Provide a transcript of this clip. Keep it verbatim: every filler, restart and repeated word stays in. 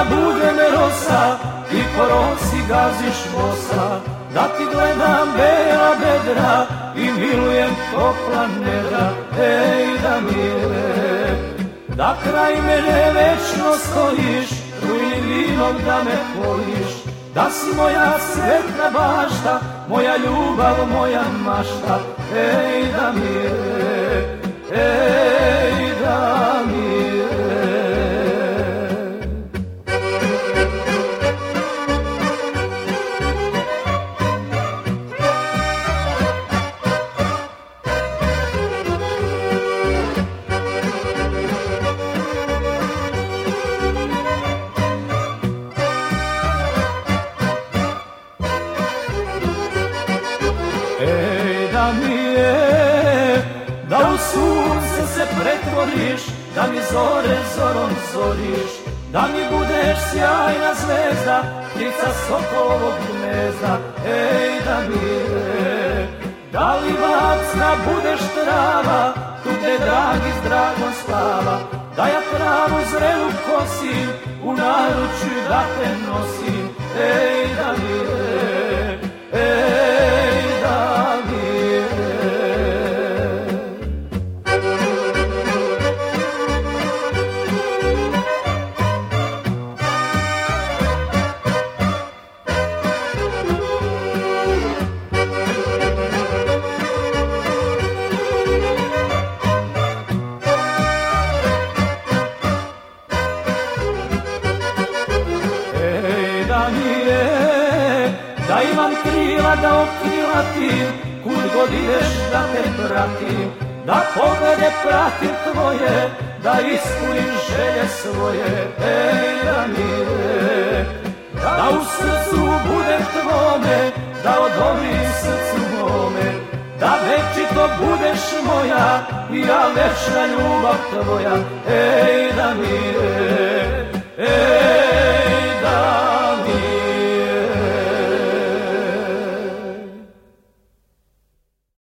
da budem rosa i po rosi gaziš bosa, da ti gledam bela bedra i milujem topla nedra. Ej, Damire, da kraj mene večno stojiš, rujnim vinom da me pojiš, da si moja svetna bašta, moja ljubav, moja mašta. Ej, Damire, ej, Damire. Ej, Damire, da u sunce se pretvoriš, da mi zore zorom zoriš, da mi budeš sjajna zvezda, ptica sokolovog gnezda. Ej, Damire, da li backa budeš trava, tu gde dragi s dragom spava, da ja travu zrelu kosim, u naručju da te nosim. Ej, Damire, ej, Damire. Ej, Damire, da imam krila da okrilatim, kud god ideš da te pratim, da poglede pratim tvoje, da ispunim želje svoje. Ej, Damire, da u srcu budem tvome, da odobrim srcu mome, da večito budeš moja i ja večna ljubav tvoja. Ej, Damire, ej,